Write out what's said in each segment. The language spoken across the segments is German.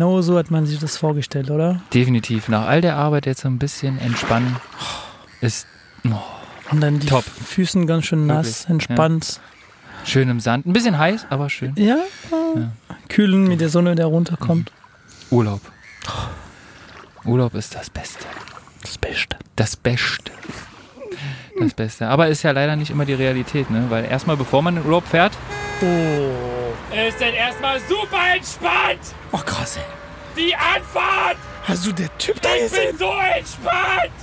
genau so hat man sich das vorgestellt, oder? Definitiv. Nach all der Arbeit jetzt so ein bisschen entspannen ist Und dann die top. Füßen ganz schön nass, Wirklich, entspannt. Schön im Sand. Ein bisschen heiß, aber schön. Ja, kühlen mit der Sonne, der runterkommt. Urlaub. Urlaub ist das Beste. Das Beste. Das Beste. Das Beste. Aber ist ja leider nicht immer die Realität, ne? Weil erstmal, bevor man in den Urlaub fährt, ist dann erstmal super entspannt. Oh, krass, ey. Die Anfahrt. Hast du der Typ da Ich bin so entspannt.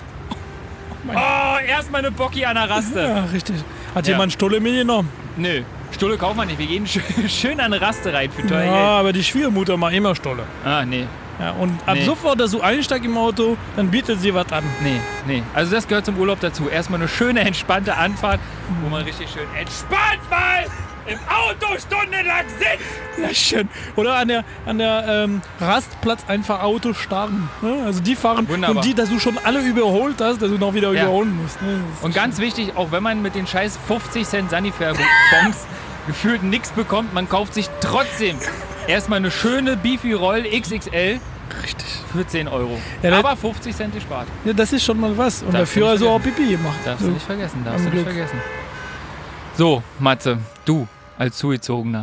Oh, erstmal eine Bocki an der Raste. Ja, richtig. Hat Ja. jemand Stolle mitgenommen? Nö, Stulle kaufen wir nicht. Wir gehen schön an eine Raste rein für teuer Ja, Geld. aber die Schwiegermutter macht immer Stolle. Ah, nee. Ja, und ab Nee. sofort, dass du einsteigst im Auto, dann bietet sie was an. Nee. Also das gehört zum Urlaub dazu. Erstmal eine schöne, entspannte Anfahrt, wo man richtig schön entspannt mal im Auto stundenlang sitzt. Ja, schön. Oder an der Rastplatz einfach Auto starten. Ne? Also die fahren Wunderbar. und die, dass du schon alle überholt hast, dass du noch wieder Ja. überholen musst. Ne? Das Und ist ganz wichtig, auch wenn man mit den scheiß 50 Cent Sanifair-Bons gefühlt nichts bekommt, man kauft sich trotzdem erstmal eine schöne Beefy Roll XXL richtig. für 10 Euro. Ja, Aber 50 Cent gespart. Ja, das ist schon mal was. Und Darfst du dafür nicht also auch vergessen. Pipi gemacht. Darfst du nicht vergessen, darfst Am du nicht Glück. vergessen. So, Matze, du als Zugezogener,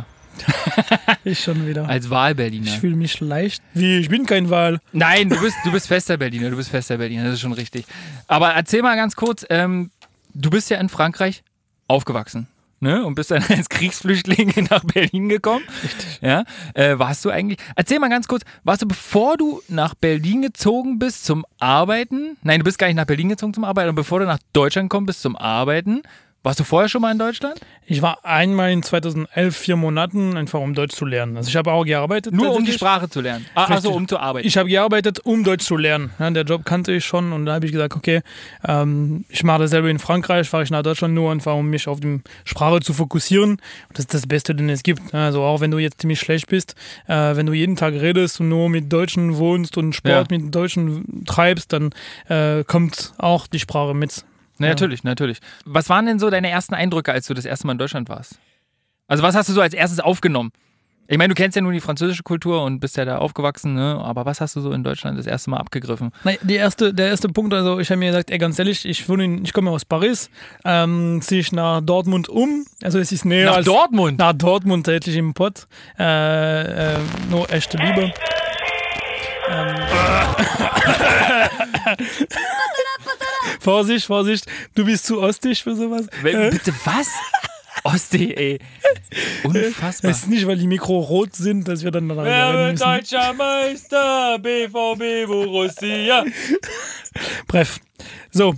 Ich schon wieder. als Wahlberliner. Ich fühle mich leicht. Wie, ich bin kein Wahl. Nein, du bist fester Berliner, das ist schon richtig. Aber erzähl mal ganz kurz, du bist ja in Frankreich aufgewachsen, ne? Und bist dann als Kriegsflüchtling nach Berlin gekommen. Richtig. Ja? Erzähl mal ganz kurz, warst du, bevor du nach Berlin gezogen bist zum Arbeiten, nein, du bist gar nicht nach Berlin gezogen zum Arbeiten, und bevor du nach Deutschland gekommen bist zum Arbeiten, warst du vorher schon mal in Deutschland? Ich war einmal in 2011 4 Monaten, einfach um Deutsch zu lernen. Also ich habe auch gearbeitet. Nur um die tatsächlich. Sprache zu lernen. Also Richtig. um zu arbeiten. Ich habe gearbeitet, um Deutsch zu lernen. Ja, der Job kannte ich schon und da habe ich gesagt, okay, ich mache dasselbe in Frankreich, fahre ich nach Deutschland nur einfach, um mich auf die Sprache zu fokussieren. Und das ist das Beste, den es gibt. Also auch wenn du jetzt ziemlich schlecht bist, wenn du jeden Tag redest und nur mit Deutschen wohnst und Sport mit Deutschen treibst, dann kommt auch die Sprache mit. Na, natürlich. Was waren denn so deine ersten Eindrücke, als du das erste Mal in Deutschland warst? Also was hast du so als erstes aufgenommen? Ich meine, du kennst ja nur die französische Kultur und bist ja da aufgewachsen, ne? Aber was hast du so in Deutschland das erste Mal abgegriffen? Der erste Punkt, also ich habe mir gesagt, ganz ehrlich, ich komme aus Paris, ziehe ich nach Dortmund um, also es ist näher als Dortmund? Nach Dortmund tätlich im Pott, nur echte Liebe. Vorsicht, du bist zu ostig für sowas. Bitte was? Ostsee, ey. Unfassbar. Es ist nicht, weil die Mikro rot sind, dass wir dann darüber reden müssen. Deutscher Meister, BVB Borussia. Bref. So,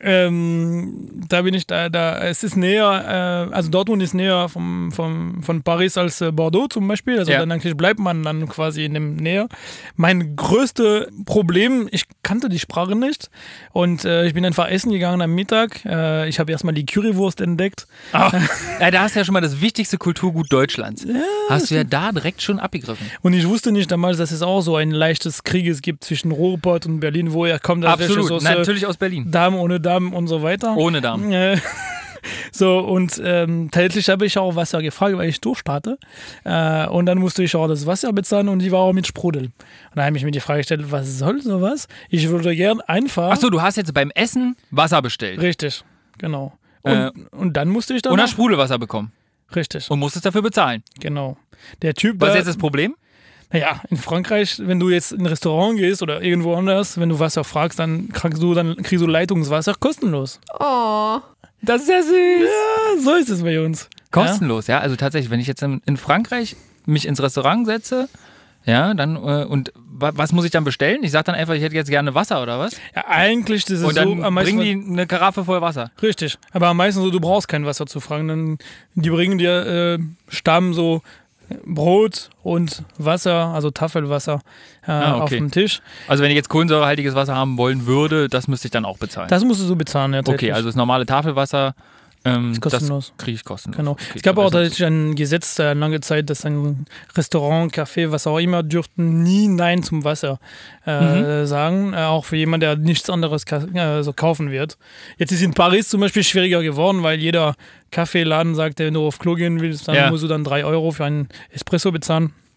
da bin ich es ist näher, also Dortmund ist näher von Paris als Bordeaux zum Beispiel, also dann eigentlich bleibt man dann quasi in dem Nähe. Mein größtes Problem, ich kannte die Sprache nicht und ich bin einfach essen gegangen am Mittag, ich habe erstmal die Currywurst entdeckt. Ja, da hast du ja schon mal das wichtigste Kulturgut Deutschlands. Ja, hast du ja da direkt schon abgegriffen. Und ich wusste nicht damals, dass es auch so ein leichtes Krieges gibt zwischen Ruhrpott und Berlin, wo er kommt. Absolut, natürlich aus Berlin. Damen ohne Damen und so weiter. Ohne Damen. So, und tatsächlich habe ich auch Wasser gefragt, weil ich durchstarte. Und dann musste ich auch das Wasser bezahlen und die war auch mit Sprudel. Und da habe ich mir die Frage gestellt, was soll sowas? Ich würde gern einfach... Achso, du hast jetzt beim Essen Wasser bestellt. Richtig, genau. Und dann musste ich dann... Und hast Sprudelwasser bekommen. Richtig. Und musstest dafür bezahlen. Genau. Der Typ... Was ist jetzt das Problem? Naja, in Frankreich, wenn du jetzt in ein Restaurant gehst oder irgendwo anders, wenn du Wasser fragst, dann kriegst du Leitungswasser kostenlos. Oh, das ist ja süß. Ja, so ist es bei uns. Kostenlos, ja. Also tatsächlich, wenn ich jetzt in Frankreich mich ins Restaurant setze, ja, dann, und was muss ich dann bestellen? Ich sage dann einfach, ich hätte jetzt gerne Wasser oder was? Ja, eigentlich ist es so. Und dann am meisten bringen die eine Karaffe voll Wasser. Richtig, aber am meisten so, du brauchst kein Wasser zu fragen. Die bringen dir Stamm so Brot und Wasser, also Tafelwasser auf dem Tisch. Also wenn ich jetzt kohlensäurehaltiges Wasser haben wollen würde, das müsste ich dann auch bezahlen? Das musst du so bezahlen, ja. Okay, also das normale Tafelwasser, ist kostenlos. Das kriege ich kostenlos. Genau. Okay, es gab auch tatsächlich ein Gesetz lange Zeit, dass ein Restaurant, Café, was auch immer, dürften nie Nein zum Wasser sagen, auch für jemanden, der nichts anderes so kaufen wird. Jetzt ist in Paris zum Beispiel schwieriger geworden, weil jeder Kaffeeladen sagt, wenn du auf Klo gehen willst, dann musst du dann 3 Euro für einen Espresso bezahlen.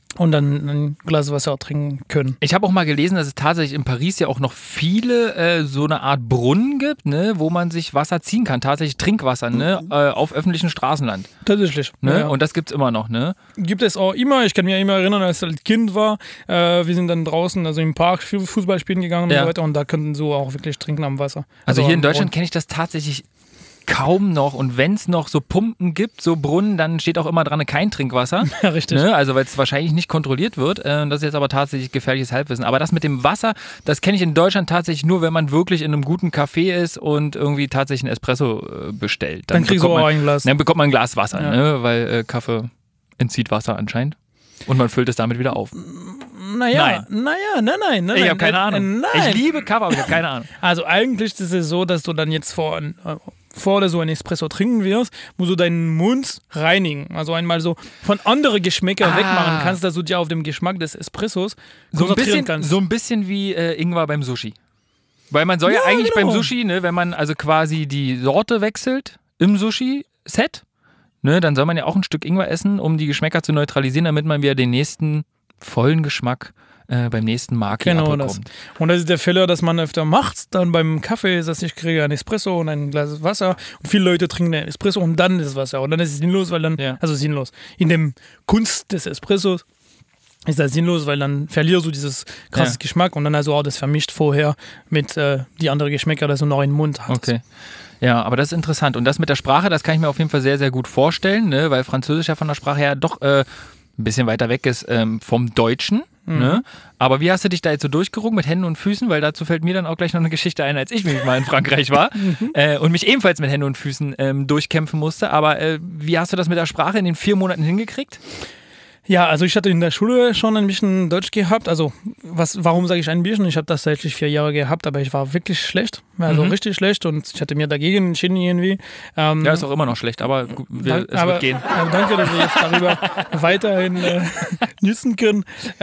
und dann ein Glas Wasser trinken können. Ich habe auch mal gelesen, dass es tatsächlich in Paris ja auch noch viele so eine Art Brunnen gibt, ne, wo man sich Wasser ziehen kann, tatsächlich Trinkwasser, ne, auf öffentlichem Straßenland. Tatsächlich. Ne? Ja. Und das gibt's immer noch, ne? Gibt es auch immer, ich kann mich immer erinnern, als ich als Kind war, wir sind dann draußen, also im Park Fußball spielen gegangen und so weiter und da könnten so auch wirklich trinken am Wasser. Also hier in Deutschland kenne ich das tatsächlich kaum noch und wenn es noch so Pumpen gibt, so Brunnen, dann steht auch immer dran, kein Trinkwasser. Ja, richtig. Ne? Also weil es wahrscheinlich nicht kontrolliert wird. Das ist jetzt aber tatsächlich gefährliches Halbwissen. Aber das mit dem Wasser, das kenne ich in Deutschland tatsächlich nur, wenn man wirklich in einem guten Café ist und irgendwie tatsächlich einen Espresso bestellt. Dann kriegst du auch ein Glas. Dann bekommt man ein Glas Wasser, ne? Weil Kaffee entzieht Wasser anscheinend. Und man füllt es damit wieder auf. Nein. Ich habe keine Ahnung. Nein. Ich liebe Kaffee, aber ich habe keine Ahnung. Also eigentlich ist es so, dass du dann jetzt vor oder so ein Espresso trinken wirst, musst du deinen Mund reinigen. Also einmal so von anderen Geschmäckern wegmachen kannst, dass du dir auf den Geschmack des Espressos konzentrieren kannst. So ein bisschen wie Ingwer beim Sushi. Weil man soll ja eigentlich beim Sushi, ne, wenn man also quasi die Sorte wechselt im Sushi-Set, ne, dann soll man ja auch ein Stück Ingwer essen, um die Geschmäcker zu neutralisieren, damit man wieder den nächsten vollen Geschmack beim nächsten Maki abbekommt. Das. Und das ist der Fehler, dass man öfter macht. Dann beim Kaffee ist das, ich kriege ein Espresso und ein Glas Wasser. Und viele Leute trinken den Espresso und dann das Wasser. Und dann ist es sinnlos, weil dann, also sinnlos. In dem Kunst des Espressos ist das sinnlos, weil dann verlierst du dieses krasses Geschmack und dann also auch das vermischt vorher mit die anderen Geschmäcker, dass du noch in den Mund hast. Okay. Ja, aber das ist interessant. Und das mit der Sprache, das kann ich mir auf jeden Fall sehr, sehr gut vorstellen, ne? Weil Französisch ja von der Sprache her doch ein bisschen weiter weg ist vom Deutschen. Ne? Aber wie hast du dich da jetzt so durchgerungen mit Händen und Füßen? Weil dazu fällt mir dann auch gleich noch eine Geschichte ein, als ich nämlich mal in Frankreich war und mich ebenfalls mit Händen und Füßen durchkämpfen musste. Aber wie hast du das mit der Sprache in den 4 Monaten hingekriegt? Ja, also ich hatte in der Schule schon ein bisschen Deutsch gehabt. Also warum sage ich ein bisschen? Ich habe das tatsächlich 4 Jahre gehabt, aber ich war wirklich schlecht. Also richtig schlecht und ich hatte mir dagegen entschieden irgendwie. Ja, ist auch immer noch schlecht, aber es wird gehen. Danke, dass wir jetzt darüber weiterhin nützen können.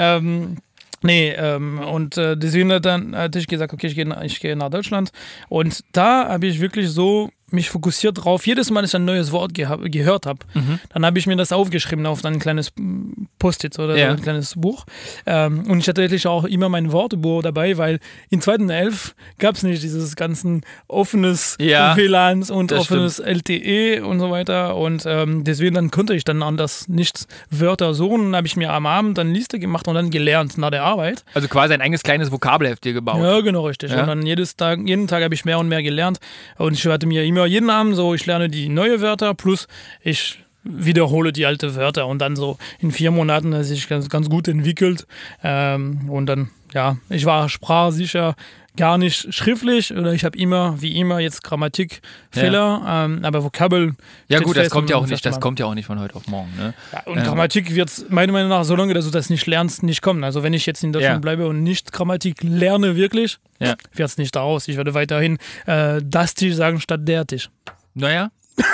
Und deswegen hatte ich gesagt, okay, ich gehe nach Deutschland. Und da habe ich wirklich so mich fokussiert drauf. Jedes Mal, dass ich ein neues Wort gehört habe, dann habe ich mir das aufgeschrieben auf ein kleines Post-it oder so ein kleines Buch. Und ich hatte tatsächlich auch immer mein Wortebuch dabei, weil in 2.11 gab es nicht dieses ganzen offenes WLANs und offenes LTE und so weiter. Und deswegen dann konnte ich dann anders nicht Wörter suchen. Dann habe ich mir am Abend eine Liste gemacht und dann gelernt nach der Arbeit. Also quasi ein eigenes kleines Vokabelheft dir gebaut. Ja, genau, richtig. Ja? Und dann jeden Tag habe ich mehr und mehr gelernt. Und ich hatte mir immer jeden Abend so, ich lerne die neuen Wörter plus ich wiederhole die alten Wörter und dann so in 4 Monaten hat sich ganz gut entwickelt. Und dann, ich war sprachsicher gar nicht schriftlich oder ich habe wie immer jetzt Grammatikfehler, aber Vokabel. Ja gut, das kommt ja auch nicht von heute auf morgen. Ne? Ja, und Grammatik wird meiner Meinung nach, solange dass du das nicht lernst, nicht kommen. Also wenn ich jetzt in Deutschland bleibe und nicht Grammatik lerne wirklich, wird es nicht daraus. Ich werde weiterhin das Tisch sagen statt der Tisch. Naja.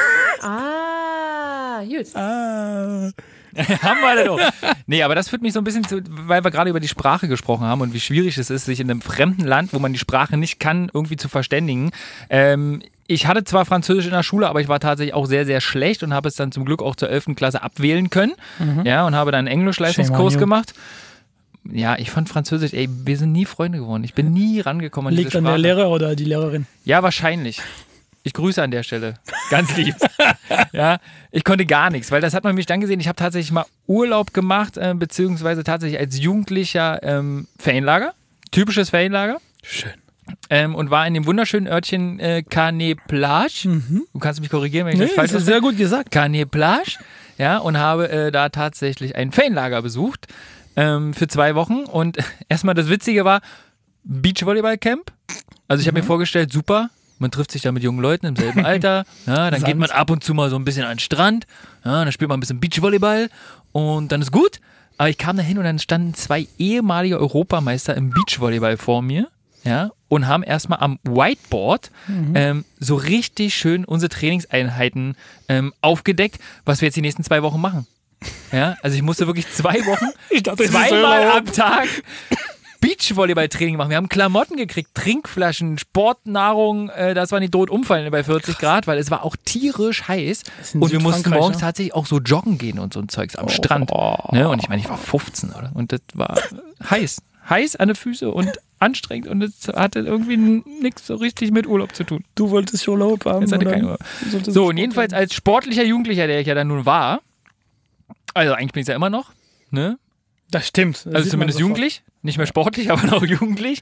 Gut. Haben wir alle doch. Nee, aber das führt mich so ein bisschen zu, weil wir gerade über die Sprache gesprochen haben und wie schwierig es ist, sich in einem fremden Land, wo man die Sprache nicht kann, irgendwie zu verständigen. Ich hatte zwar Französisch in der Schule, aber ich war tatsächlich auch sehr, sehr schlecht und habe es dann zum Glück auch zur 11. Klasse abwählen können. Ja, und habe dann einen Englischleistungskurs gemacht. Ja, ich fand Französisch, wir sind nie Freunde geworden. Ich bin nie rangekommen an diese Sprache. Liegt an der Lehrer oder die Lehrerin? Ja, wahrscheinlich. Ich grüße an der Stelle. Ganz lieb. Ja, ich konnte gar nichts, weil das hat man mich dann gesehen. Ich habe tatsächlich mal Urlaub gemacht, beziehungsweise tatsächlich als Jugendlicher Ferienlager. Typisches Ferienlager. Schön. Und war in dem wunderschönen Örtchen Canet-Plage. Du kannst mich korrigieren, wenn ich das falsch sage. Das ist sehr gut gesagt. Canet-Plage. Ja, und habe da tatsächlich ein Ferienlager besucht für 2 Wochen. Und erstmal das Witzige war Beachvolleyball-Camp. Also ich habe mir vorgestellt, super. Man trifft sich da mit jungen Leuten im selben Alter. Ja, dann geht man ab und zu mal so ein bisschen an den Strand. Ja, dann spielt man ein bisschen Beachvolleyball und dann ist gut. Aber ich kam da hin und dann standen 2 ehemalige Europameister im Beachvolleyball vor mir. Ja, und haben erstmal am Whiteboard so richtig schön unsere Trainingseinheiten aufgedeckt, was wir jetzt die nächsten 2 Wochen machen. Ja, also ich musste wirklich 2 Wochen, 2-mal am Tag Beachvolleyball-Training gemacht. Wir haben Klamotten gekriegt, Trinkflaschen, Sportnahrung, das war nicht tot umfallen bei 40 Grad, weil es war auch tierisch heiß. Und wir mussten morgens tatsächlich auch so joggen gehen und so ein Zeugs am Strand. Ne? Und ich meine, ich war 15, oder? Und das war heiß. Heiß an den Füßen und anstrengend und es hatte irgendwie nichts so richtig mit Urlaub zu tun. Du wolltest Urlaub haben. Jetzt hatte keinen Urlaub. So, und jedenfalls als sportlicher Jugendlicher, der ich ja dann nun war, also eigentlich bin ich ja immer noch, ne? Das stimmt. Das also zumindest jugendlich, nicht mehr sportlich, aber noch jugendlich,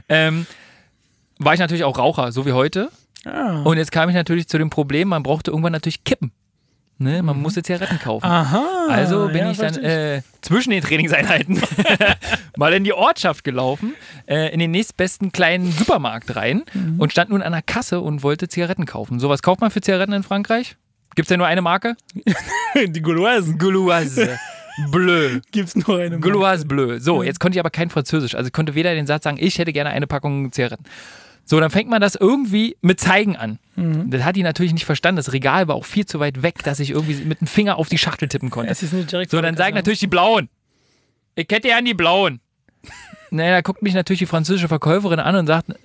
war ich natürlich auch Raucher, so wie heute. Ah. Und jetzt kam ich natürlich zu dem Problem, man brauchte irgendwann natürlich Kippen. Ne, man musste Zigaretten kaufen. Aha. Also bin ich dann zwischen den Trainingseinheiten mal in die Ortschaft gelaufen, in den nächstbesten kleinen Supermarkt rein und stand nun an der Kasse und wollte Zigaretten kaufen. So, was kauft man für Zigaretten in Frankreich? Gibt's ja nur eine Marke? Die Gauloise. Gauloise. Bleu. Gibt's nur eine Marke. Gauloise Bleu. So, jetzt konnte ich aber kein Französisch. Also ich konnte weder den Satz sagen, ich hätte gerne eine Packung Zigaretten. So, dann fängt man das irgendwie mit Zeigen an. Das hat die natürlich nicht verstanden. Das Regal war auch viel zu weit weg, dass ich irgendwie mit dem Finger auf die Schachtel tippen konnte. Es ist nicht direkt so, dann sagen natürlich die Blauen. Ich hätte ja an die Blauen. Naja, da guckt mich natürlich die französische Verkäuferin an und sagt,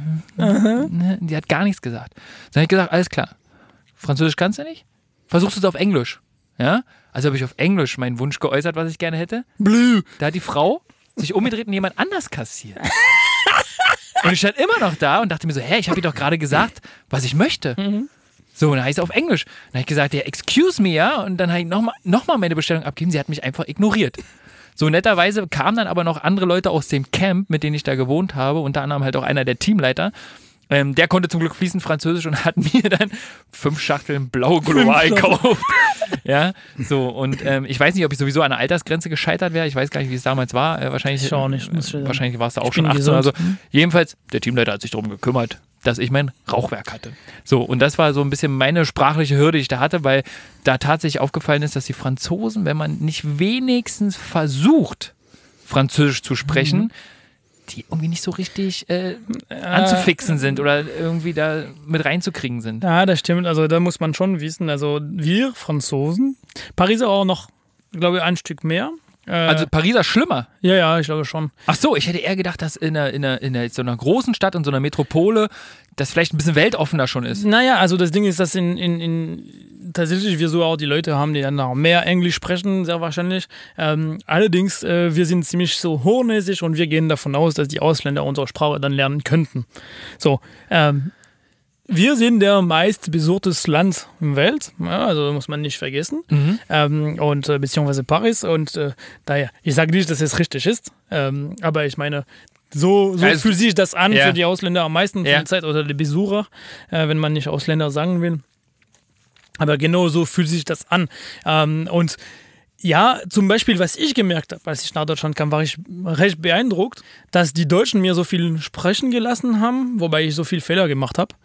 die hat gar nichts gesagt. Dann habe ich gesagt, alles klar. Französisch kannst du nicht? Versuchst du es auf Englisch. Ja? Also habe ich auf Englisch meinen Wunsch geäußert, was ich gerne hätte. Blue. Da hat die Frau sich umgedreht und jemand anders kassiert. Und ich stand immer noch da und dachte mir so, ich habe ihr doch gerade gesagt, was ich möchte. So, und dann heißt es auf Englisch. Dann habe ich gesagt, ja, excuse me, ja. Und dann habe ich nochmal meine Bestellung abgegeben. Sie hat mich einfach ignoriert. So, netterweise kamen dann aber noch andere Leute aus dem Camp, mit denen ich da gewohnt habe. Unter anderem halt auch einer der Teamleiter. Der konnte zum Glück fließend Französisch und hat mir dann 5 Schachteln blaue Gauloise gekauft. Ja, so, und ich weiß nicht, ob ich sowieso an der Altersgrenze gescheitert wäre. Ich weiß gar nicht, wie es damals war. Wahrscheinlich war es da auch schon 18 oder so. Jedenfalls, der Teamleiter hat sich darum gekümmert, dass ich mein Rauchwerk hatte. So, und das war so ein bisschen meine sprachliche Hürde, die ich da hatte, weil da tatsächlich aufgefallen ist, dass die Franzosen, wenn man nicht wenigstens versucht, Französisch zu sprechen, die irgendwie nicht so richtig anzufixen sind oder irgendwie da mit reinzukriegen sind. Ja, das stimmt. Also da muss man schon wissen, also wir Franzosen, Pariser auch noch, glaube ich, ein Stück mehr. Also Pariser schlimmer? Ja, ich glaube schon. Ach so, ich hätte eher gedacht, dass in so einer großen Stadt, in so einer Metropole, das vielleicht ein bisschen weltoffener schon ist. Naja, also das Ding ist, dass tatsächlich wir so auch die Leute haben, die dann auch mehr Englisch sprechen, sehr wahrscheinlich. Allerdings, wir sind ziemlich so hochnäsig und wir gehen davon aus, dass die Ausländer unsere Sprache dann lernen könnten. So, wir sind der meistbesuchtes Land im Welt, ja, also muss man nicht vergessen. Und beziehungsweise Paris. Und daher, ich sage nicht, dass es richtig ist, aber ich meine, so also, fühlt sich das an für die Ausländer am meisten von der Zeit oder die Besucher, wenn man nicht Ausländer sagen will. Aber genau so fühlt sich das an. Und ja, zum Beispiel, was ich gemerkt habe, als ich nach Deutschland kam, war ich recht beeindruckt, dass die Deutschen mir so viel sprechen gelassen haben, wobei ich so viel Fehler gemacht habe.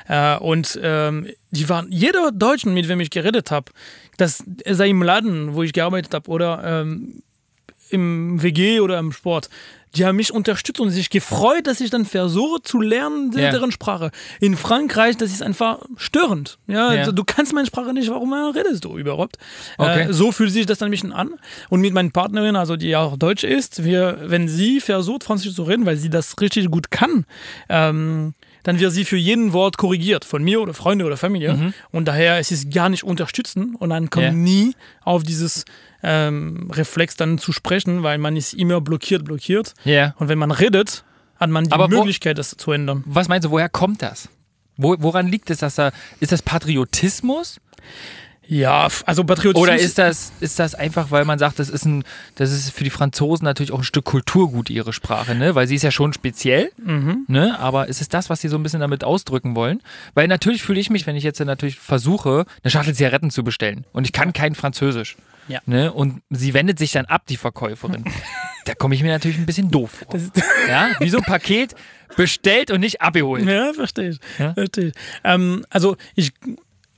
Die waren, jeder Deutschen, mit dem ich geredet habe, das sei im Laden, wo ich gearbeitet habe, oder im WG oder im Sport, die haben mich unterstützt und sich gefreut, dass ich dann versuche zu lernen, deren Sprache. In Frankreich, das ist einfach störend. Ja. Du kannst meine Sprache nicht, warum redest du überhaupt? Okay. So fühlt sich das dann ein bisschen an. Und mit meiner Partnerin, also die auch Deutsch ist, wenn sie versucht, Französisch zu reden, weil sie das richtig gut kann, dann wird sie für jeden Wort korrigiert, von mir oder Freunde oder Familie. Und daher ist es gar nicht unterstützen und dann kommt nie auf dieses Reflex dann zu sprechen, weil man ist immer blockiert. Yeah. Und wenn man redet, hat man die Möglichkeit, das zu ändern. Was meinst du, woher kommt das? Woran liegt es, ist das Patriotismus? Ja, also Patriotismus. Oder ist das einfach, weil man sagt, das ist für die Franzosen natürlich auch ein Stück Kulturgut, ihre Sprache, ne? Weil sie ist ja schon speziell, ne? Aber ist es das, was sie so ein bisschen damit ausdrücken wollen? Weil natürlich fühle ich mich, wenn ich jetzt natürlich versuche, eine Schachtel Zigaretten zu bestellen und ich kann kein Französisch. Ja. Ne? Und sie wendet sich dann ab, die Verkäuferin. Da komme ich mir natürlich ein bisschen doof vor. Ja? Wie so ein Paket bestellt und nicht abgeholt. Ja, verstehe ich. Ja? Verstehe ich. Also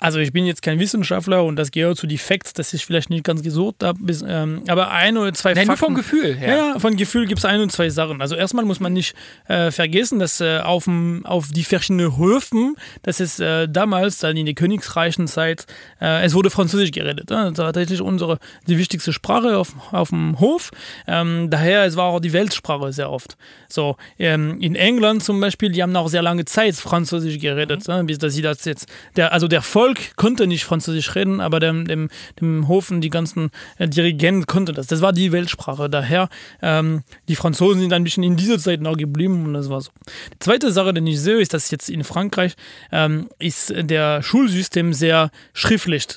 Also ich bin jetzt kein Wissenschaftler und das gehört zu die Facts, das ich vielleicht nicht ganz gesucht habe, aber ein oder zwei Fakten. Nur vom Gefühl her. Ja, von Gefühl gibt es ein und zwei Sachen. Also erstmal muss man nicht vergessen, dass auf die verschiedenen Höfen, das ist damals, dann in der königsreichen Zeit, es wurde Französisch geredet. Das war tatsächlich die wichtigste Sprache auf dem Hof. Daher, es war auch die Weltsprache sehr oft. So, in England zum Beispiel, die haben auch sehr lange Zeit Französisch geredet, bis dass sie das jetzt, der Volk konnte nicht Französisch reden, aber dem Hof und die ganzen Dirigenten konnten das. Das war die Weltsprache. Daher, die Franzosen sind ein bisschen in dieser Zeit noch geblieben und das war so. Die zweite Sache, die ich sehe, ist, dass jetzt in Frankreich ist der Schulsystem sehr schriftlich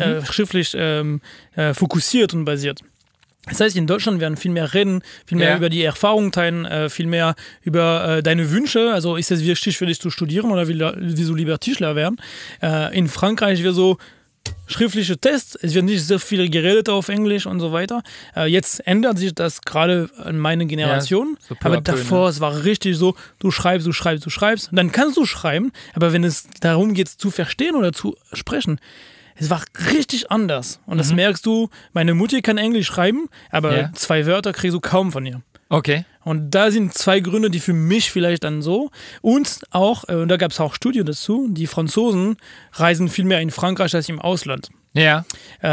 fokussiert und basiert. Das heißt, in Deutschland werden viel mehr reden, viel mehr über die Erfahrung teilen, viel mehr über deine Wünsche. Also ist es wichtig für dich zu studieren oder willst du lieber Tischler werden? In Frankreich wird so schriftliche Tests, es wird nicht so viel geredet auf Englisch und so weiter. Jetzt ändert sich das gerade an meine Generation, so aber davor, es war richtig so, du schreibst, dann kannst du schreiben, aber wenn es darum geht, zu verstehen oder zu sprechen, es war richtig anders. Und das merkst du, meine Mutter kann Englisch schreiben, aber 2 Wörter kriegst du kaum von ihr. Okay. Und da sind 2 Gründe, die für mich vielleicht dann so. Und auch, da gab es auch Studien dazu, die Franzosen reisen viel mehr in Frankreich als im Ausland. Ja.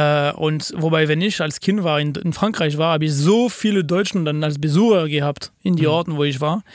Und wobei, wenn ich als Kind in Frankreich war, habe ich so viele Deutschen dann als Besucher gehabt in die Orten, wo ich war,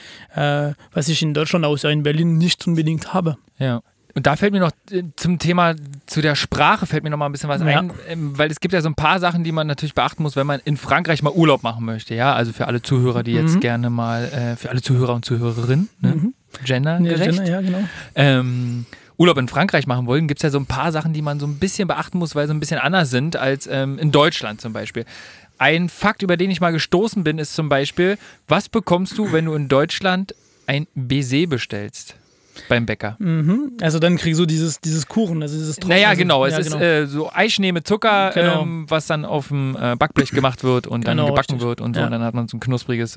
was ich in Deutschland außer in Berlin nicht unbedingt habe. Ja. Und da fällt mir noch zum Thema, zu der Sprache fällt mir noch mal ein bisschen was ein, weil es gibt ja so ein paar Sachen, die man natürlich beachten muss, wenn man in Frankreich mal Urlaub machen möchte, ja, also für alle Zuhörer, die jetzt gerne mal, für alle Zuhörer und Zuhörerinnen, ne? Gendergerecht. Ja, genau. Urlaub in Frankreich machen wollen, gibt es ja so ein paar Sachen, die man so ein bisschen beachten muss, weil sie ein bisschen anders sind als in Deutschland zum Beispiel. Ein Fakt, über den ich mal gestoßen bin, ist zum Beispiel, was bekommst du, wenn du in Deutschland ein Baiser bestellst? Beim Bäcker. Also dann kriegst du dieses Kuchen, also dieses Trocken. Naja, genau. Es ist so Eischnee mit Zucker, was dann auf dem Backblech gemacht wird und dann gebacken wird und so. Und dann hat man so ein knuspriges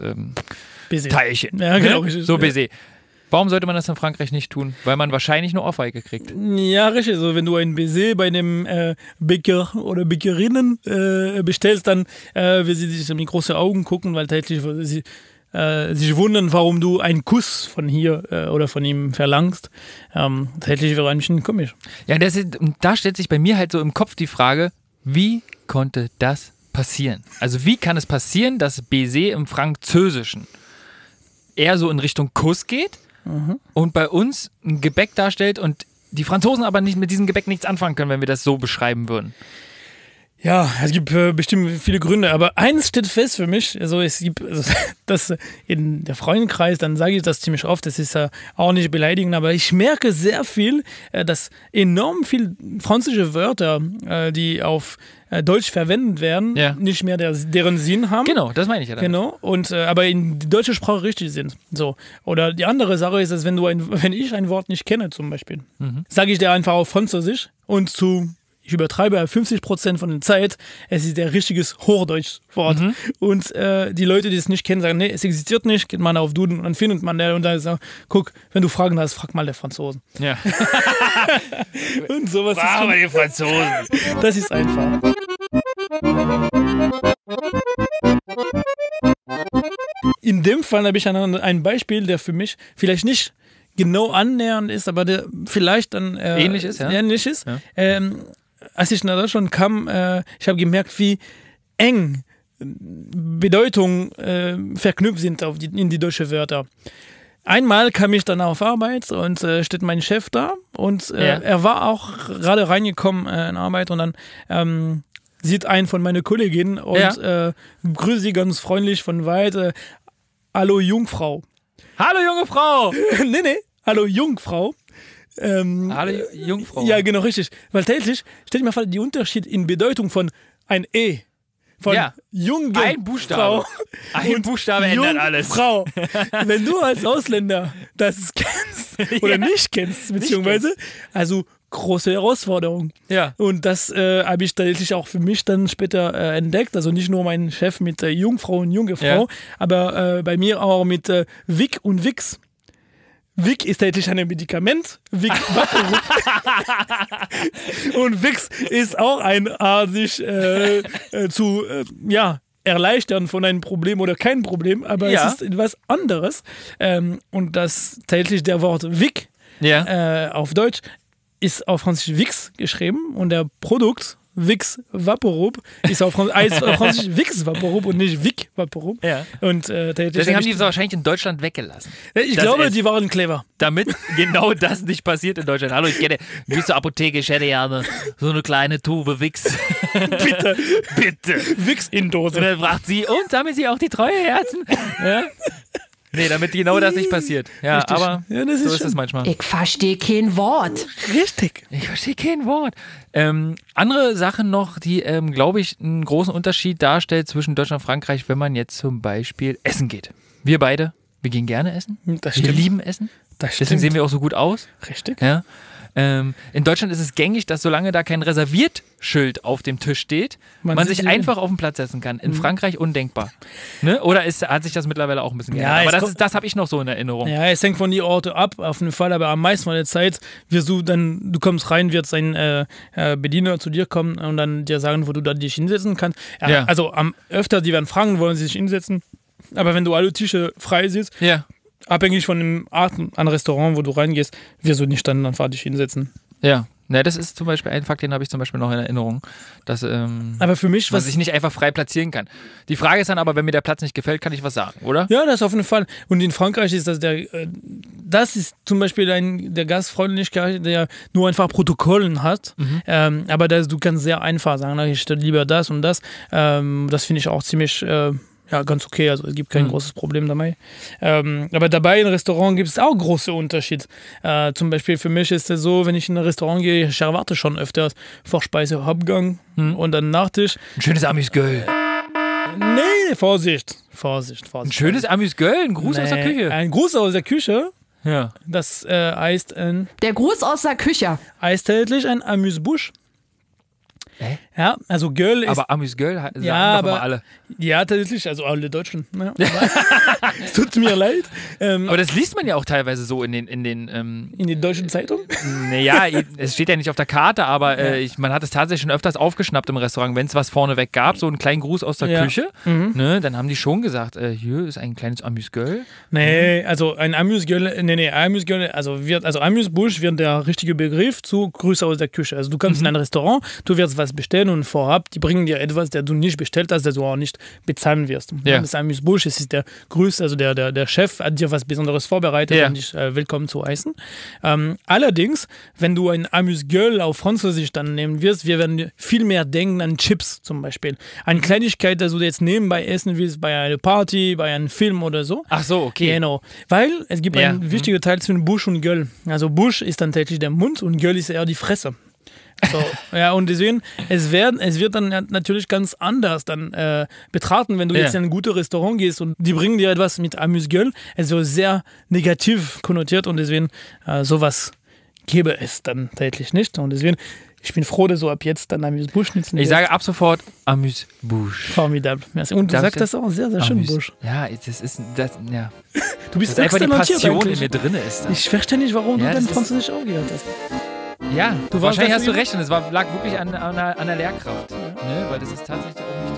Teilchen. Ja, genau. Ne? So Baiser. Warum sollte man das in Frankreich nicht tun? Weil man wahrscheinlich nur Ohrfeige kriegt. Ja, richtig. Also wenn du ein Baiser bei einem Bäcker oder Bäckerinnen bestellst, dann will sie sich in die großen Augen gucken, weil tatsächlich sie sich wundern, warum du einen Kuss von hier oder von ihm verlangst. Tatsächlich wäre ein bisschen komisch. Ja, da stellt sich bei mir halt so im Kopf die Frage, wie konnte das passieren? Also wie kann es passieren, dass Baiser im Französischen eher so in Richtung Kuss geht und bei uns ein Gebäck darstellt und die Franzosen aber nicht mit diesem Gebäck nichts anfangen können, wenn wir das so beschreiben würden? Ja, es gibt bestimmt viele Gründe, aber eins steht fest für mich, also es gibt das in der Freundeskreis, dann sage ich das ziemlich oft, das ist auch nicht beleidigend, aber ich merke sehr viel, dass enorm viel französische Wörter, die auf Deutsch verwendet werden, nicht mehr deren Sinn haben. Genau, das meine ich ja damit. Genau, und aber in die deutsche Sprache richtig sind. So. Oder die andere Sache ist, dass wenn ich ein Wort nicht kenne zum Beispiel, sage ich dir einfach auf Französisch und ich übertreibe 50% von der Zeit, es ist der richtiges Hochdeutsch-Wort. Und die Leute, die es nicht kennen, sagen, nee, es existiert nicht, geht man auf Duden und dann findet man der und dann sagt, guck, wenn du Fragen hast, frag mal der Franzosen. Ja. Und sowas frag mal die Franzosen. Das ist einfach. In dem Fall habe ich ein Beispiel, der für mich vielleicht nicht genau annähernd ist, aber der vielleicht dann ähnlich ist. Ja. Als ich nach Deutschland kam, ich habe gemerkt, wie eng Bedeutungen verknüpft sind in die deutschen Wörter. Einmal kam ich dann auf Arbeit und steht mein Chef da und er war auch gerade reingekommen in Arbeit und dann sieht einen von meinen Kolleginnen und grüßt sie ganz freundlich von weit. Hallo Jungfrau. Hallo junge Frau! nee, hallo Jungfrau. Hallo Jungfrau. Ja, genau, richtig. Weil tatsächlich, stell dir mal vor, die Unterschied in Bedeutung von ein E. Von junge ein Buchstabe. Frau. Ein Buchstabe ändert alles. Frau. Wenn du als Ausländer das kennst oder nicht kennst, beziehungsweise, also große Herausforderung. Ja. Und das habe ich tatsächlich auch für mich dann später entdeckt. Also nicht nur mein Chef mit Jungfrau und junge Frau, aber bei mir auch mit Wick und Wix. Vic ist tatsächlich ein Medikament. Vic Vaporub. Und Vicks ist auch ein Art, sich erleichtern von einem Problem oder kein Problem, aber es ist etwas anderes. Und das tatsächlich der Wort Vic auf Deutsch ist auf Französisch Vicks geschrieben und der Produkt Vicks Vaporub ist auf Französisch Vicks Vaporub und nicht Vic Vaporub. Ja. Und, deswegen haben die es wahrscheinlich in Deutschland weggelassen. Ich glaube, die waren clever. Damit genau das nicht passiert in Deutschland. Hallo, ich gehe zur Apotheke, ich hätte ja so eine kleine Tube Vicks. Bitte. Vicks in Dose. Und dann fragt sie, und sammeln Sie auch die Treueherzen? Ja? Nee, damit genau das nicht passiert. Ja, richtig. Aber das so ist es manchmal. Ich verstehe kein Wort. Richtig. Ich verstehe kein Wort. Andere Sachen noch, die, glaube ich, einen großen Unterschied darstellt zwischen Deutschland und Frankreich, wenn man jetzt zum Beispiel essen geht. Wir beide, wir gehen gerne essen. Das stimmt. Wir lieben Essen. Deswegen sehen wir auch so gut aus. Richtig. Ja. In Deutschland ist es gängig, dass solange da kein Reserviert-Schild auf dem Tisch steht, man sich einfach auf den Platz setzen kann. In Frankreich undenkbar. Ne? Oder hat sich das mittlerweile auch ein bisschen geändert? Aber das habe ich noch so in Erinnerung. Ja, es hängt von die Orte ab, auf jeden Fall, aber am meisten von der Zeit du kommst rein, wird ein Bediener zu dir kommen und dann dir sagen, wo du dann dich hinsetzen kannst. Ja. Also öfter, die werden fragen, wollen sie sich hinsetzen, aber wenn du alle Tische frei siehst, abhängig von dem Art an Restaurant, wo du reingehst, wirst du nicht dann einfach dich hinsetzen. Ja. Na, das ist zum Beispiel ein Fakt, den habe ich zum Beispiel noch in Erinnerung, dass aber für mich, man sich nicht einfach frei platzieren kann. Die Frage ist dann aber, wenn mir der Platz nicht gefällt, kann ich was sagen, oder? Ja, das auf jeden Fall. Und in Frankreich ist das ist zum Beispiel der Gastfreundlichkeit, der nur einfach Protokollen hat, aber du kannst sehr einfach sagen, ich stelle lieber das und das. Das finde ich auch ziemlich ganz okay, also es gibt kein großes Problem dabei. Aber dabei im Restaurant gibt es auch große Unterschiede. Zum Beispiel für mich ist es so, wenn ich in ein Restaurant gehe, ich erwarte schon öfters Vorspeise, Hauptgang und dann Nachtisch. Ein schönes Amüs-Gueule. Nee, Vorsicht. Ein schönes Amüs-Gueule, ein Gruß aus der Küche. Ein Gruß aus der Küche. Ja. Das heißt der Gruß aus der Küche. Heißt tatsächlich ein Amüs-Bouche. Ja, also Gueule ist... Aber Amüs-Gueule sagen doch immer alle. Ja, tatsächlich, also alle Deutschen. Ja. Es tut mir leid. Aber das liest man ja auch teilweise so in den deutschen Zeitungen? Naja, es steht ja nicht auf der Karte, aber man hat es tatsächlich schon öfters aufgeschnappt im Restaurant, wenn es was vorneweg gab, so einen kleinen Gruß aus der Küche, ne, dann haben die schon gesagt, hier ist ein kleines Amüs-Gueule. Nee, also ein Amüs-Gueule, also Amüs-Bouche wird der richtige Begriff zu Grüße aus der Küche. Also du kommst in ein Restaurant, du wirst was bestellen und vorab, die bringen dir etwas, der du nicht bestellt hast, das du auch nicht bezahlen wirst. Ja. Das Amüs-Bouche, es ist der Grüß, also der Chef hat dir was Besonderes vorbereitet, um dich willkommen zu heißen. Allerdings, wenn du ein Amüs-Gueule auf Französisch dann nehmen wirst, wir werden viel mehr denken an Chips zum Beispiel. An Kleinigkeit, dass du jetzt nebenbei essen willst, bei einer Party, bei einem Film oder so. Ach so, okay. Genau. Weil es gibt einen wichtigen Teil zwischen Bouche und Gueule. Also Bouche ist dann tatsächlich der Mund und Gueule ist eher die Fresse. So, ja, und deswegen, es wird dann natürlich ganz anders dann betrachten, wenn du jetzt in ein gutes Restaurant gehst und die bringen dir etwas mit Amüs-Gueule, also sehr negativ konnotiert und deswegen sowas gäbe es dann tatsächlich nicht und deswegen, ich bin froh, dass so ab jetzt dann Amüs-Bouche nicht. Ich sage ab sofort Amüs-Bouche. Formidable. Und du sagst das auch sehr, sehr schön, Bouche. Ja, du bist das einfach die Passion in mir drin ist. Ich verstehe nicht, warum du dann Französisch aufgehört hast. Ja, wahrscheinlich hast du recht und es lag wirklich an der Lehrkraft, ne? Weil das ist tatsächlich auch nicht zu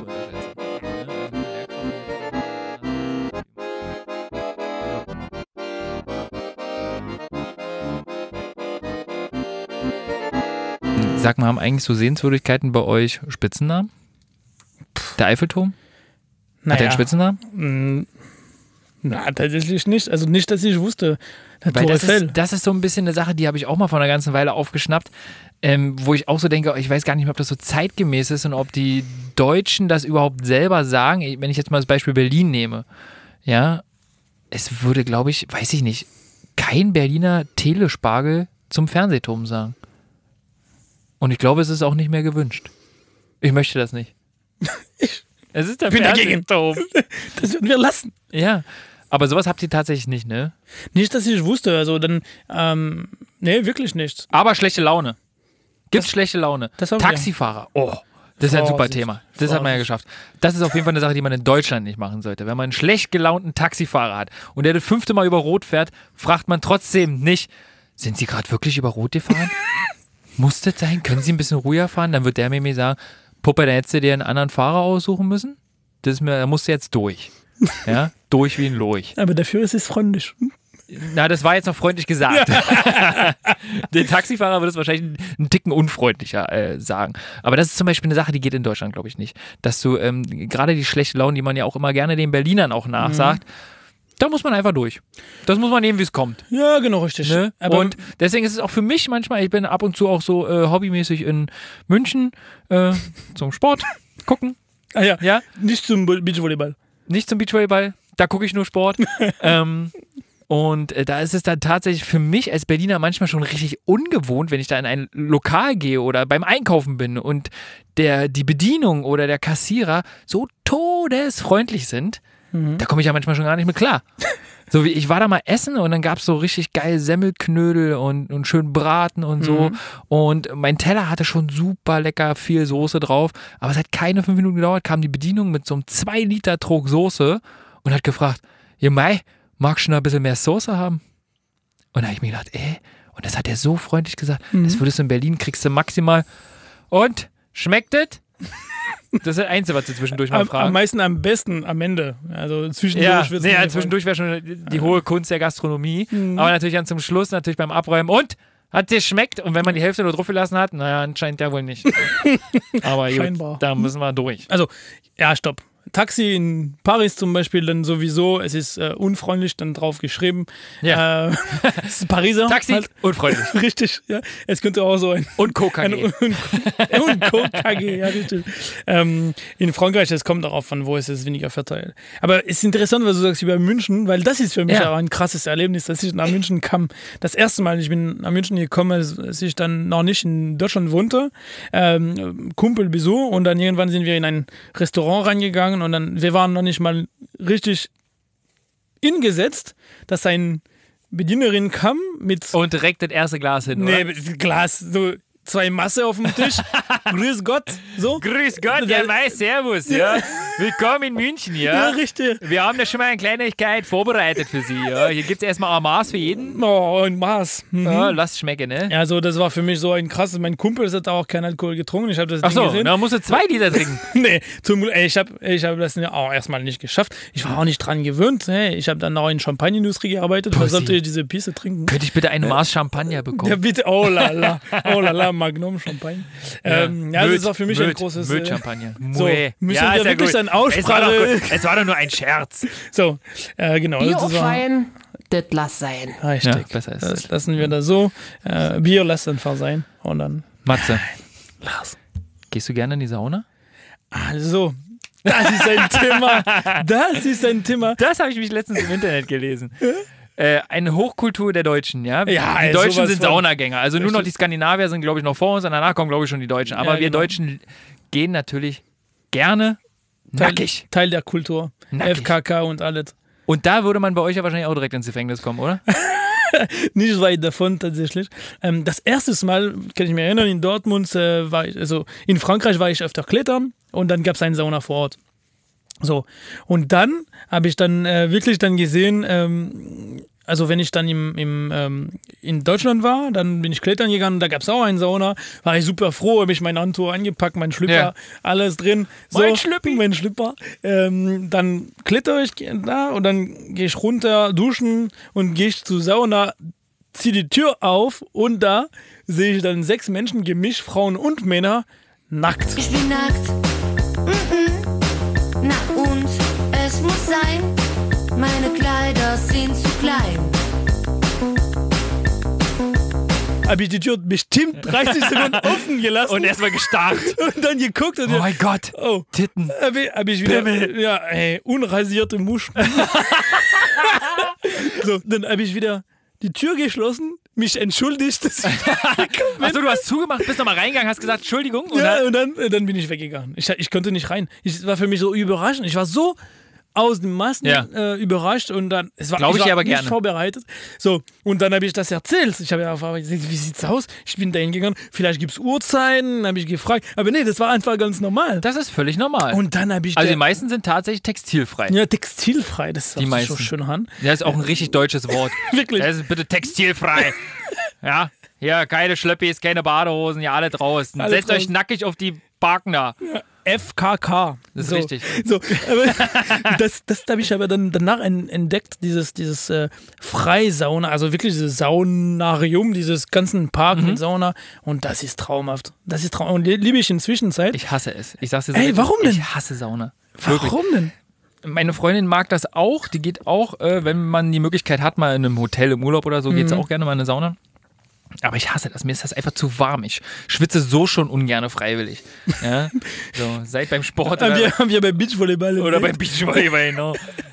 unterschätzen. Sag mal, haben eigentlich so Sehenswürdigkeiten bei euch Spitzennamen? Der Eiffelturm? Hat der einen Spitzennamen? Na, tatsächlich nicht. Also nicht, dass ich wusste. Weil das ist so ein bisschen eine Sache, die habe ich auch mal vor einer ganzen Weile aufgeschnappt, wo ich auch so denke, ich weiß gar nicht mehr, ob das so zeitgemäß ist und ob die Deutschen das überhaupt selber sagen. Wenn ich jetzt mal das Beispiel Berlin nehme, ja, es würde, glaube ich, weiß ich nicht, kein Berliner Telespargel zum Fernsehturm sagen. Und ich glaube, es ist auch nicht mehr gewünscht. Ich möchte das nicht. Es ist der Fernsehturm. Das würden wir lassen. Ja. Aber sowas habt ihr tatsächlich nicht, ne? Nicht, dass ich wusste. Also dann, nee, wirklich nicht. Aber schlechte Laune. Gibt's schlechte Laune? Taxifahrer. Oh, Das ist ja ein super Vorsicht. Thema. Das hat man ja geschafft. Das ist auf jeden Fall eine Sache, die man in Deutschland nicht machen sollte. Wenn man einen schlecht gelaunten Taxifahrer hat und der das 5. Mal über Rot fährt, fragt man trotzdem nicht, sind Sie gerade wirklich über Rot gefahren? Muss das sein? Können Sie ein bisschen ruhiger fahren? Dann wird der mir sagen, Puppe, da hättest du dir einen anderen Fahrer aussuchen müssen. Da musst du jetzt durch. Ja, durch wie ein Lurch. Aber dafür ist es freundlich. Na, das war jetzt noch freundlich gesagt. Der Taxifahrer würde es wahrscheinlich einen Ticken unfreundlicher sagen. Aber das ist zum Beispiel eine Sache, die geht in Deutschland, glaube ich, nicht. Dass du gerade die schlechte Laune, die man ja auch immer gerne den Berlinern auch nachsagt, da muss man einfach durch. Das muss man nehmen, wie es kommt. Ja, genau, richtig. Ne? Aber Und deswegen ist es auch für mich manchmal, ich bin ab und zu auch so hobbymäßig in München zum Sport gucken. ja, nicht zum Beachvolleyball. Nicht zum Beachvolleyball, da gucke ich nur Sport. Und da ist es dann tatsächlich für mich als Berliner manchmal schon richtig ungewohnt, wenn ich da in ein Lokal gehe oder beim Einkaufen bin und die Bedienung oder der Kassierer so todesfreundlich sind, da komme ich ja manchmal schon gar nicht mehr klar. So wie ich war da mal essen und dann gab es so richtig geil Semmelknödel und schön Braten und so. Und mein Teller hatte schon super lecker viel Soße drauf. Aber es hat keine 5 Minuten gedauert, kam die Bedienung mit so einem 2 Liter Trog Soße und hat gefragt, ja Mai, magst du noch ein bisschen mehr Soße haben? Und da habe ich mir gedacht, und das hat er so freundlich gesagt, das würdest du in Berlin, kriegst du maximal. Und, schmeckt es? Das ist das Einzige, was du zwischendurch mal fragst. Am meisten am besten am Ende. Also zwischendurch wird's mir zwischendurch wäre schon die hohe Kunst der Gastronomie. Aber natürlich dann zum Schluss, natürlich beim Abräumen. Und? Hat dir schmeckt? Und wenn man die Hälfte nur drauf gelassen hat, naja, anscheinend ja wohl nicht. Aber Scheinbar. gut, da müssen wir durch. Also, ja, stopp. Taxi in Paris zum Beispiel, dann sowieso, es ist unfreundlich, dann drauf geschrieben. Ja. Es ist Pariser. Taxi, halt. unfreundlich. Richtig, ja. Es könnte auch so Und KKG. und KKG, ja, richtig. In Frankreich, es kommt darauf an, wo es ist weniger verteilt. Aber es ist interessant, was du sagst über München, weil das ist für mich auch ein krasses Erlebnis, dass ich nach München kam. Das erste Mal, ich bin nach München gekommen, als ich dann noch nicht in Deutschland wohnte, Kumpelbesuch und dann irgendwann sind wir in ein Restaurant reingegangen und dann, wir waren noch nicht mal richtig ingesetzt, dass ein Bedienerin kam mit... Und direkt das erste Glas hin, oder? Nee, mit Glas, so 2 Masse auf dem Tisch. Grüß Gott, so. Grüß Gott, ja, Mai, servus, ja. Willkommen in München, ja. Ja, richtig. Wir haben da schon mal eine Kleinigkeit vorbereitet für Sie, ja. Hier gibt es erstmal ein Maß für jeden. Oh, ein Maß. Ja, lasst schmecken, ne? Ja, so, das war für mich so ein krasses. Mein Kumpel hat auch keinen Alkohol getrunken. Ich habe das Ach Ding so, gesehen. dann musst du 2 Liter trinken. Nee, ich hab das auch erstmal nicht geschafft. Ich war auch nicht dran gewöhnt. Hey, ich habe dann noch in Champagnerindustrie gearbeitet. Da sollte ich diese Pisse trinken. Könnte ich bitte eine Maß Champagner bekommen? Ja, bitte. Oh la la, Magnum Champagner. Das war für mich ein großes... Champagner. So, müssen wir wirklich dann Aussprache... Es war doch nur ein Scherz. So, genau. Bier das auf war- Wein, das lass sein. Richtig. Ja, besser ist das es. lassen wir da so. Bier lässt einfach sein. Und dann... Matze, Lars. gehst du gerne in die Sauna? Also, das ist ein Thema. Das ist ein Thema. Das habe ich mich letztens im Internet gelesen. Eine Hochkultur der Deutschen, ja? Ja, die Deutschen sowas sind von- Saunagänger. Also nur noch die Skandinavier sind, glaube ich, noch vor uns und danach kommen, glaube ich, schon die Deutschen. Aber Ja, wir genau. Deutschen gehen natürlich gerne nackig. Teil der Kultur. Nackig. FKK und alles. Und da würde man bei euch ja wahrscheinlich auch direkt ins Gefängnis kommen, oder? Nicht weit davon tatsächlich. Das erste Mal, kann ich mich erinnern, in Dortmund war ich, also in Frankreich war ich öfter klettern und dann gab es einen Sauna vor Ort. So. Und dann habe ich dann wirklich dann gesehen, also wenn ich dann in Deutschland war, dann bin ich klettern gegangen, da gab es auch einen Sauna, war ich super froh, habe ich mein Handtuch eingepackt, mein Schlüpper, Ja. alles drin. So, Mein Schlüppi. Mein Schlüpper. Dann klettere ich da und dann gehe ich runter, duschen und gehe ich zur Sauna, ziehe die Tür auf und da sehe ich dann 6 Menschen, gemischt, Frauen und Männer, nackt. Ich bin nackt. Na und es muss sein, meine Kleider sind zu klein. Habe ich die Tür bestimmt 30 Sekunden offen gelassen Und erstmal gestarrt. und dann geguckt und Oh mein Gott. oh, Titten. hab ich wieder Pimmel. ja, unrasierte Muscheln. So, dann habe ich wieder die Tür geschlossen, mich entschuldigt. Dass Achso, du hast zugemacht, bist nochmal reingegangen, hast gesagt, Entschuldigung. Und ja, und dann bin ich weggegangen. Ich konnte nicht rein. Es war für mich so überraschend. Ich war so aus dem Massen überrascht und dann, ich war aber nicht gerne. vorbereitet. So, und dann habe ich das erzählt. Ich habe ja gefragt, wie sieht's aus? Ich bin da hingegangen, vielleicht gibt es Uhrzeiten, habe ich gefragt. Aber nee, das war einfach ganz normal. Das ist völlig normal. Und dann habe ich... Also die meisten sind tatsächlich textilfrei. Ja, textilfrei, das ist Die auch meisten. so schön an. Das ist auch ein richtig deutsches Wort. Wirklich. Das ist bitte textilfrei. Ja, hier keine Schlöppis, keine Badehosen, ja alle draußen. Alle Setzt draußen. euch nackig auf die Barken da. FKK. Das ist so, richtig. So, aber das habe ich aber dann danach entdeckt, dieses Freisauna, also wirklich dieses Saunarium, dieses ganzen Park mit Sauna und das ist traumhaft. Das ist traumhaft und liebe ich inzwischen Zeit. Ich hasse es. Ich sag's dir so. Ey, warum denn? Ich hasse Sauna. Wirklich. Warum denn? Meine Freundin mag das auch. Die geht auch, wenn man die Möglichkeit hat, mal in einem Hotel im Urlaub oder so, geht sie auch gerne mal in eine Sauna. Aber ich hasse das. Mir ist das einfach zu warm. Ich schwitze so schon ungern freiwillig. Ja? So, seit beim Sport Haben wir beim Beachvolleyball oder beim Beachvolleyball, genau.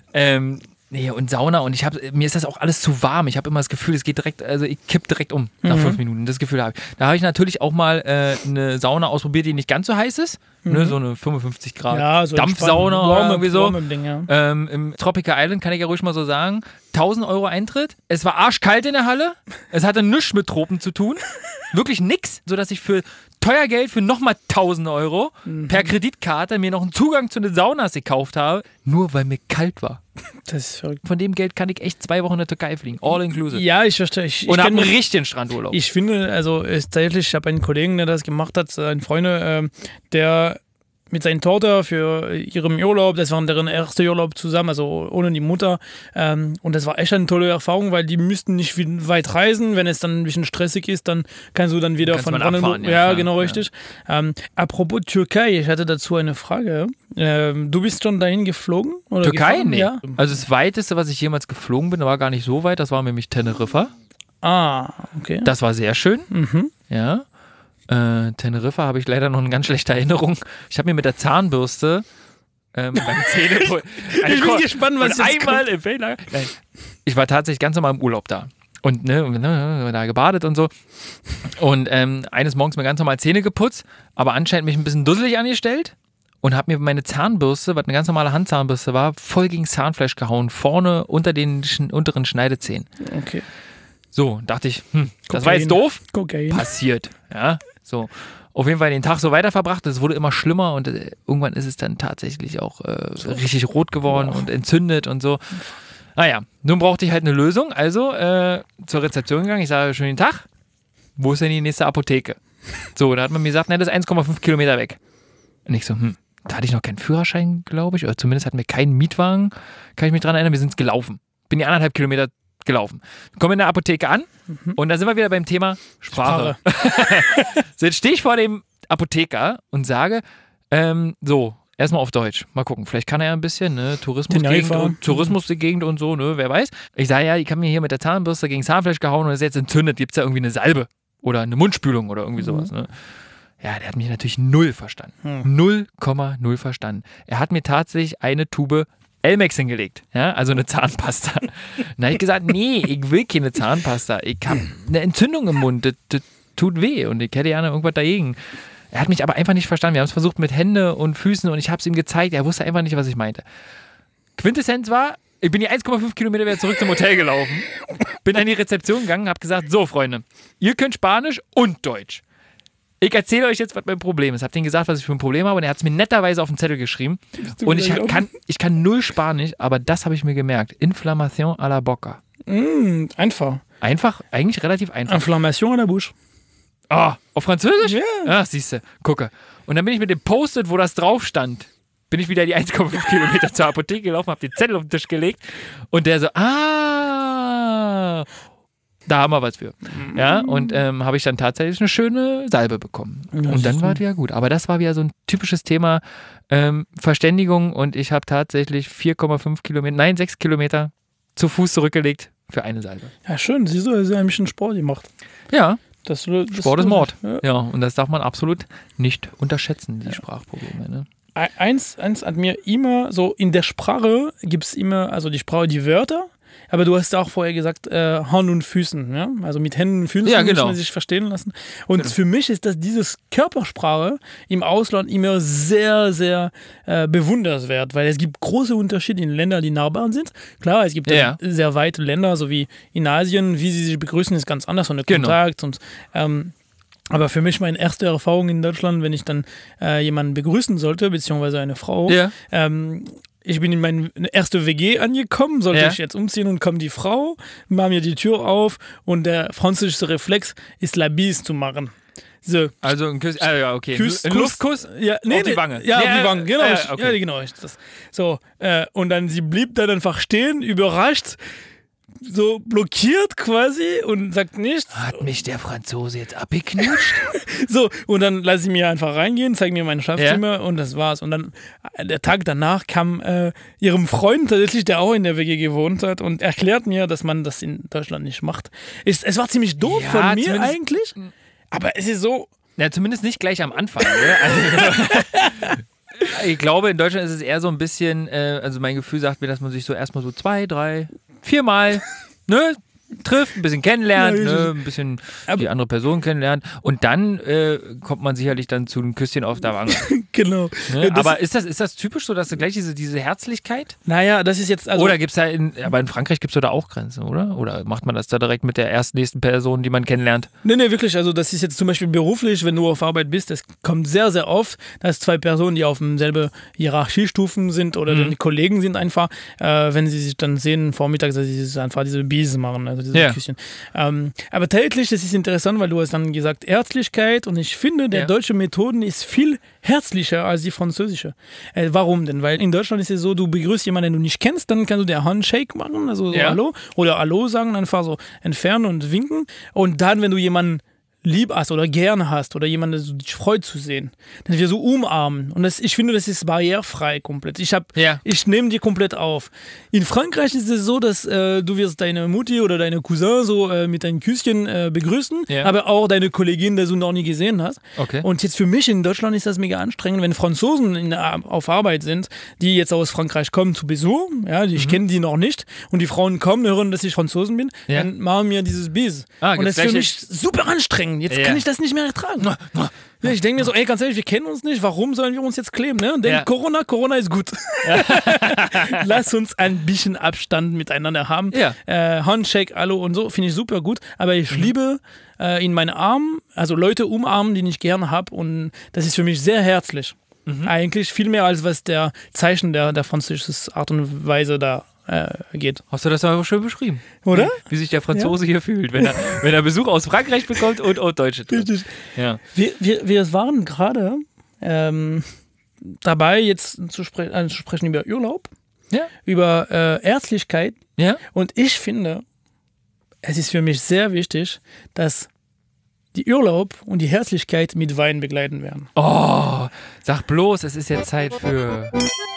Nee, und Sauna und mir ist das auch alles zu warm. Ich habe immer das Gefühl, es geht direkt, also ich kipp direkt um nach 5 Minuten. Das Gefühl habe ich. Da habe ich natürlich auch mal eine Sauna ausprobiert, die nicht ganz so heiß ist. Ne, so eine 55 Grad ja, so Dampfsauna oder irgendwie so. warm im Ding, ja. Im Tropical Island kann ich ja ruhig mal so sagen. 1.000 € Eintritt. Es war arschkalt in der Halle. Es hatte nichts mit Tropen zu tun. Wirklich nix. Sodass ich für teuer Geld für nochmal 1.000 € per Kreditkarte mir noch einen Zugang zu den Saunas gekauft habe. Nur weil mir kalt war. Das ist verrückt. Von dem Geld kann ich echt 2 Wochen in der Türkei fliegen. All inclusive. Ja, ich verstehe. Und habe einen richtigen Strandurlaub. Ich finde, also tatsächlich, ich habe einen Kollegen, der das gemacht hat, einen Freund, der mit seiner Tochter für ihren Urlaub, das war deren erster Urlaub zusammen, also ohne die Mutter. Und das war echt eine tolle Erfahrung, weil die müssten nicht weit reisen. Wenn es dann ein bisschen stressig ist, dann kannst du dann wieder Kannst von man Brandenburg. abfahren, Ja, klar. genau, richtig. Apropos Türkei, ich hatte dazu eine Frage. Du bist schon dahin geflogen? Oder Türkei? gefahren? Nee. Ja. Also das weiteste, was ich jemals geflogen bin, war gar nicht so weit. Das war nämlich Teneriffa. Ah, okay. Das war sehr schön. Ja. Teneriffa habe ich leider noch eine ganz schlechte Erinnerung. Ich habe mir mit der Zahnbürste beim Zähneputzen. Ich bin gespannt, was jetzt einmal im Fehler. Nein. Ich war tatsächlich ganz normal im Urlaub da. Und da gebadet und so. Und eines Morgens mir ganz normal Zähne geputzt, aber anscheinend mich ein bisschen dusselig angestellt und habe mir meine Zahnbürste, was eine ganz normale Handzahnbürste war, voll gegen Zahnfleisch gehauen, vorne unter den unteren Schneidezähnen. Okay. So, dachte ich, das war jetzt doof. Kokain. Passiert, ja. So. Auf jeden Fall den Tag so weiter verbracht. Es wurde immer schlimmer und irgendwann ist es dann tatsächlich auch richtig rot geworden und entzündet und so. Naja, nun brauchte ich halt eine Lösung. Also zur Rezeption gegangen. Ich sage, schönen Tag. Wo ist denn die nächste Apotheke? So, da hat man mir gesagt, das ist 1,5 Kilometer weg. Und ich so, da hatte ich noch keinen Führerschein, glaube ich. Oder zumindest hatten wir keinen Mietwagen. Kann ich mich dran erinnern, wir sind gelaufen. Bin die 1,5 Kilometer gelaufen. Kommen in der Apotheke an und da sind wir wieder beim Thema Sprache. So, jetzt stehe ich vor dem Apotheker und sage, so, erstmal auf Deutsch. Mal gucken, vielleicht kann er ja ein bisschen, ne? Tourismusgegend und so, ne? Wer weiß. Ich sage, ja, ich habe mir hier mit der Zahnbürste gegen Zahnfleisch gehauen und ist jetzt entzündet. Gibt es ja irgendwie eine Salbe oder eine Mundspülung oder irgendwie sowas, ne? Ja, der hat mich natürlich 0 verstanden. 0,0 verstanden. Er hat mir tatsächlich eine Tube Elmex hingelegt, ja, also eine Zahnpasta. Dann habe ich gesagt, nee, ich will keine Zahnpasta. Ich habe eine Entzündung im Mund, das tut weh und ich hätte gerne irgendwas dagegen. Er hat mich aber einfach nicht verstanden. Wir haben es versucht mit Hände und Füßen und ich habe es ihm gezeigt. Er wusste einfach nicht, was ich meinte. Quintessenz war, ich bin die 1,5 Kilometer wieder zurück zum Hotel gelaufen, bin an die Rezeption gegangen, habe gesagt, so Freunde, ihr könnt Spanisch und Deutsch. Ich erzähle euch jetzt, was mein Problem ist. Hab denen gesagt, was ich für ein Problem habe und er hat es mir netterweise auf den Zettel geschrieben. Und ich kann 0 Spanisch, aber das habe ich mir gemerkt. Inflammation à la boca. Einfach. Einfach, eigentlich relativ einfach. Inflammation à la bouche. Ah, auf Französisch? Ja. Ach, siehst du, gucke. Und dann bin ich mit dem Post-it, wo das drauf stand, bin ich wieder die 1,5 Kilometer zur Apotheke gelaufen, habe den Zettel auf den Tisch gelegt und der so, da haben wir was für. Ja, und habe ich dann tatsächlich eine schöne Salbe bekommen. Und dann war es wieder gut. Aber das war wieder so ein typisches Thema Verständigung und ich habe tatsächlich 6 Kilometer zu Fuß zurückgelegt für eine Salbe. Ja, schön. Siehst du, er hat ein bisschen Sport gemacht. Ja, Das Sport ist Mord. Ja. Ja, und das darf man absolut nicht unterschätzen, die Sprachprobleme. Ne? Eins hat mir immer, so in der Sprache gibt es immer, also die Sprache, die Wörter, Aber du hast auch vorher gesagt, Hand und Füßen, ja? Also mit Händen und Füßen muss man sich verstehen lassen. Und für mich ist das dieses Körpersprache im Ausland immer sehr, sehr bewundernswert, weil es gibt große Unterschiede in Ländern, die Nachbarn sind. Klar, es gibt sehr weite Länder, so wie in Asien, wie sie sich begrüßen, ist ganz anders, so der Kontakt und aber für mich meine erste Erfahrung in Deutschland, wenn ich dann jemanden begrüßen sollte, beziehungsweise eine Frau, ich bin in meine erste WG angekommen, sollte ich jetzt umziehen und kommt die Frau, macht mir die Tür auf und der französische Reflex ist la bise zu machen. So. Also ein Kuss, okay. Kuss, ein Luftkuss? Ja, auf die Wange? Ja, auf die Wange, genau. Okay. Ja, genau. So, und dann sie blieb dann einfach stehen, überrascht, so blockiert quasi und sagt nichts. Hat mich der Franzose jetzt abgeknutscht? So, und dann lasse ich mir einfach reingehen, zeige mir mein Schlafzimmer und das war's. Und dann, der Tag danach kam ihrem Freund tatsächlich, der auch in der WG gewohnt hat und erklärt mir, dass man das in Deutschland nicht macht. Es war ziemlich doof von mir eigentlich, aber es ist so... Ja, zumindest nicht gleich am Anfang. Ne? Also, ich glaube, in Deutschland ist es eher so ein bisschen, also mein Gefühl sagt mir, dass man sich so erstmal so 2, 3, 4 Mal, ne, trifft, ein bisschen kennenlernt, ne, ein bisschen die andere Person kennenlernt und dann kommt man sicherlich dann zu einem Küsschen auf der Wange. Genau. Ne? Aber ist das typisch so, dass du gleich diese Herzlichkeit? Naja, das ist jetzt... Also oder gibt es da aber in Frankreich gibt es da auch Grenzen, oder? Oder macht man das da direkt mit der nächsten Person, die man kennenlernt? Nee, wirklich. Also das ist jetzt zum Beispiel beruflich, wenn du auf Arbeit bist, das kommt sehr, sehr oft, dass 2 Personen, die auf demselben Hierarchiestufen sind oder die Kollegen sind einfach, wenn sie sich dann sehen vormittags, dass sie einfach diese Biese machen, also diese Küsschen. Aber tatsächlich, das ist interessant, weil du hast dann gesagt Herzlichkeit und ich finde, der deutsche Methoden ist viel herzlicher als die französische. Warum denn? Weil in Deutschland ist es so, du begrüßt jemanden, den du nicht kennst, dann kannst du der Handshake machen, also so Hallo oder Hallo sagen, einfach so entfernen und winken und dann, wenn du jemanden lieb hast oder gern hast oder jemanden, der dich freut zu sehen, dann wir so umarmen. Und ich finde, das ist barrierefrei komplett. Ich nehme die komplett auf. In Frankreich ist es so, dass du wirst deine Mutti oder deine Cousin so mit einem Küsschen begrüßen, aber auch deine Kollegin, die du noch nie gesehen hast. Okay. Und jetzt für mich in Deutschland ist das mega anstrengend, wenn Franzosen auf Arbeit sind, die jetzt aus Frankreich kommen zu Besuch, ich kenne die noch nicht und die Frauen kommen, hören, dass ich Franzosen bin, dann machen mir dieses Bis. Und das ist für mich super anstrengend. Jetzt kann ich das nicht mehr ertragen. Ja, ich denke mir so, ey, ganz ehrlich, wir kennen uns nicht, warum sollen wir uns jetzt kleben? Ne? Und denke, Corona ist gut. Lass uns ein bisschen Abstand miteinander haben. Handshake, Hallo und so, finde ich super gut. Aber ich liebe in meinen Armen, also Leute umarmen, die ich gerne habe. Und das ist für mich sehr herzlich. Eigentlich viel mehr, als was der Zeichen der französischen Art und Weise da geht. Hast du das aber schön beschrieben? Oder? Wie sich der Franzose hier fühlt, wenn er Besuch aus Frankreich bekommt und Deutsche trifft. Ja. Wir waren gerade dabei, jetzt zu sprechen über Urlaub, über Herzlichkeit. Ja? Und ich finde, es ist für mich sehr wichtig, dass die Urlaub und die Herzlichkeit mit Wein begleiten werden. Oh, sag bloß, es ist jetzt Zeit für...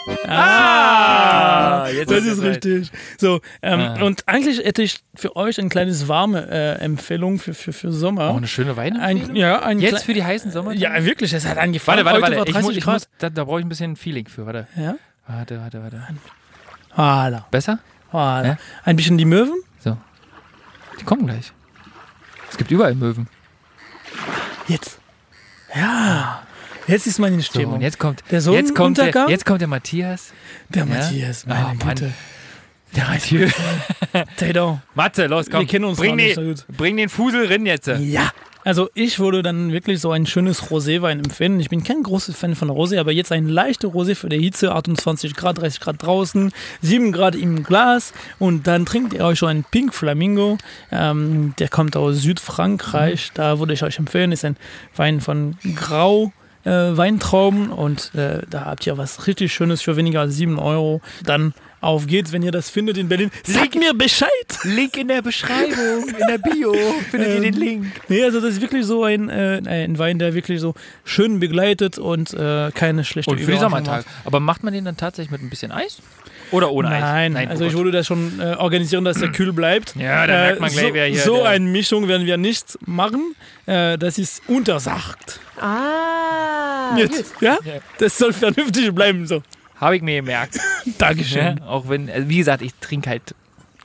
Jetzt das ist richtig. So, und eigentlich hätte ich für euch ein kleines warme Empfehlung für Sommer. Oh, eine schöne Weinempfehlung? Jetzt für die heißen Sommer? Ja, wirklich, es hat angefangen. Warte. Da brauche ich ein bisschen Feeling für, warte. Ja? Warte. Voilà. Besser? Voilà. Ja? Ein bisschen die Möwen? So. Die kommen gleich. Es gibt überall Möwen. Jetzt. Ja. Jetzt ist man in Stimmung. So, und jetzt kommt der Matthias. Der Matthias, meine Güte. Der Matthias. Mathe, los, komm. Wir kennen uns nicht so gut. Bring den Fusel rein jetzt. Ja. Also ich würde dann wirklich so ein schönes Roséwein empfehlen. Ich bin kein großer Fan von Rosé, aber jetzt ein leichter Rosé für die Hitze, 28 Grad, 30 Grad draußen, 7 Grad im Glas und dann trinkt ihr euch so einen Pink Flamingo. Der kommt aus Südfrankreich. Da würde ich euch empfehlen, ist ein Wein von Grau. Weintrauben und da habt ihr was richtig Schönes für weniger als 7 €. Dann auf geht's, wenn ihr das findet in Berlin. Sagt mir Bescheid! Link in der Beschreibung, in der Bio findet ihr den Link. Nee, also das ist wirklich so ein Wein, der wirklich so schön begleitet und keine schlechte Und für die Sommertage. Aber macht man den dann tatsächlich mit ein bisschen Eis? Oder ohne Eis? Nein, also ich würde das schon organisieren, dass der kühl bleibt. Ja, da merkt man gleich, wer hier... So eine Mischung werden wir nicht machen. Das ist untersagt. Jetzt, ja? Das soll vernünftig bleiben so. Habe ich mir gemerkt. Dankeschön. Ja, auch wenn, wie gesagt, ich trinke halt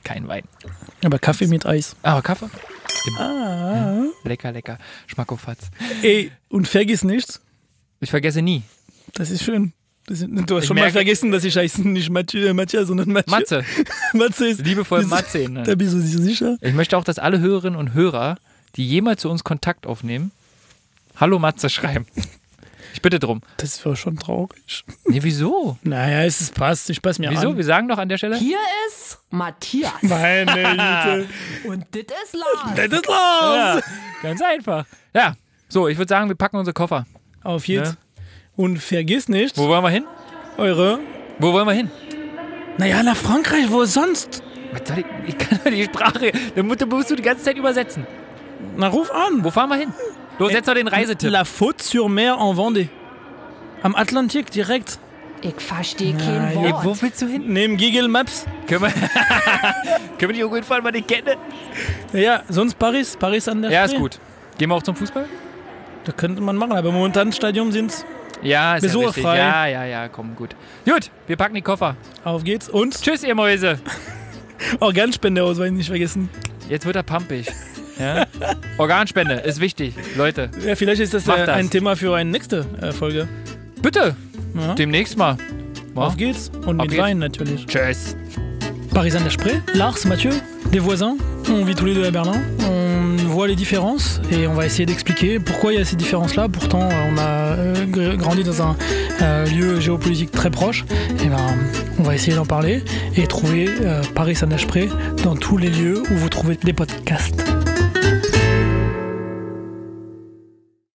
kein Wein. Aber Kaffee mit Eis. Aber Kaffee? Ah. Lecker, lecker. Schmackofatz. Ey, und vergiss nicht, Ich vergesse nie. das ist schön. Du hast Ich schon mal merke- vergessen, dass ich heiße nicht Mathieu, sondern Mathieu. Matze. Matze ist. Liebevoll ist- Matze. Ne? Da bist du so sicher. Ich möchte auch, dass alle Hörerinnen und Hörer, die jemals zu uns Kontakt aufnehmen, Hallo Matze schreiben. Ich bitte drum. Das wäre schon traurig. Nee, wieso? Naja, es passt. Ich passe mir Wieso? an. Wir sagen doch an der Stelle. Hier ist Matthias. Meine Güte. Und das ist Lars. Das ist los. Ja, ganz einfach. Ja, so, ich würde sagen, wir packen unsere Koffer. Auf jetzt. Ja. Und vergiss nicht, Wo wollen wir hin? eure. Wo wollen wir hin? Naja, nach Frankreich, wo sonst? Was soll ich kann doch die Sprache. Da musst du die ganze Zeit übersetzen. Na, ruf an. Wo fahren wir hin? Los, setz doch den Reisetipp. La Faute-sur-Mer en Vendée. Am Atlantik direkt. Ich verstehe Na, kein ja, Wort. Wo willst du hin? Neben Google Maps. Können wir die auf jeden Fall mal nicht kennen? Ja, sonst Paris. Paris an der Ja, Spree. ist gut. Gehen wir auch zum Fußball? Da könnte man machen, aber momentan im Stadion sind's. Ja, ist ja richtig. Besucherfrei. Ja, komm, gut. Gut, wir packen die Koffer. Auf geht's. Und Tschüss, ihr Mäuse. Organspendeausweis nicht vergessen. Jetzt wird er pampig. Ja? Organspende ist wichtig, Leute. Ja, vielleicht ist das, Mach das. ein Thema für eine nächste Folge. Bitte, Ja. demnächst mal. Ja. Auf geht's. Und mit geht's. Wein natürlich. Tschüss. Paris an der Spree, Lars, Mathieu, des voisins. On vit tous les deux à Berlin. On voit les différences et on va essayer d'expliquer pourquoi il y a ces différences-là. Pourtant, on a grandi dans un lieu géopolitique très proche. Et ben, on va essayer d'en parler et trouver Paris an der Spree dans tous les lieux où vous trouvez des podcasts.